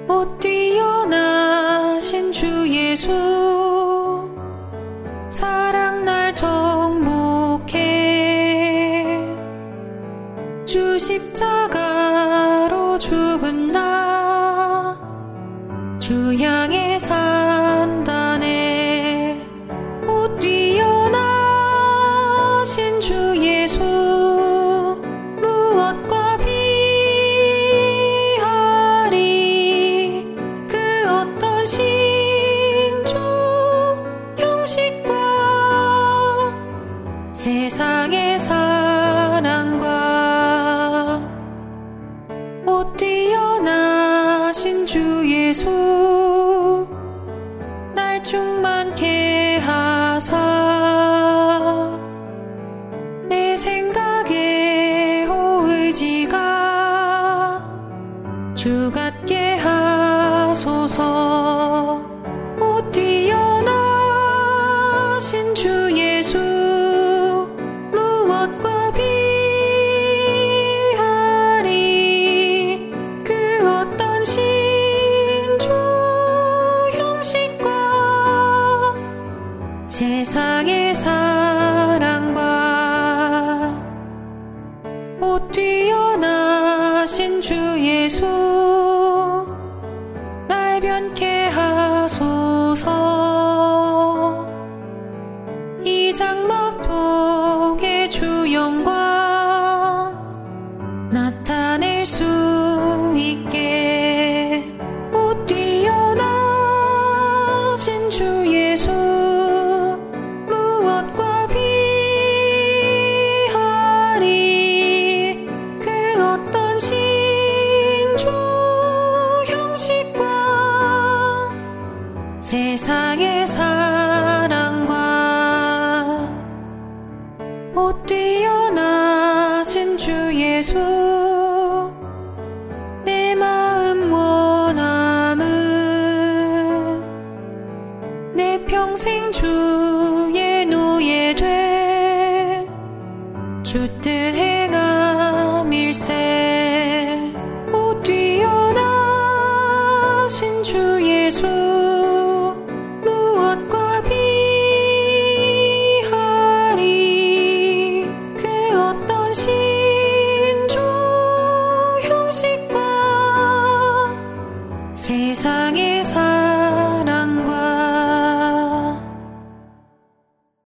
옷 뛰어나신 주 예수 사랑 날 정복해 주 십자가로 죽은 나 주 향해 산다네 옷 뛰어나신 주 예수 무엇과 비하리 그 어떤 신조 형식과 세상의 사랑과 옷 뛰어나신 주 예수 날 충만케 하사 내 생각에 의지가 주 같게 하소서 옷 뛰어나신 주 예수 무엇과 비하리 그 어떤 신조 형식과 세상의 사랑과 옷 뛰어나신 주 예수 날 변케 하소서 이 장막독의 주 영광 나타낼 수 있게 옷 뛰어나신 주 예수 무엇과 비하리 그 어떤 신조 형식과 세상의 사랑과 옷 뛰어나신 주 예수 내 마음 원함은 내 평생 주의 노예돼 주 뜻 행함일세 옷 뛰어나신 주 예수 무엇과 비하리 그 어떤 신조 형식과 세상의 사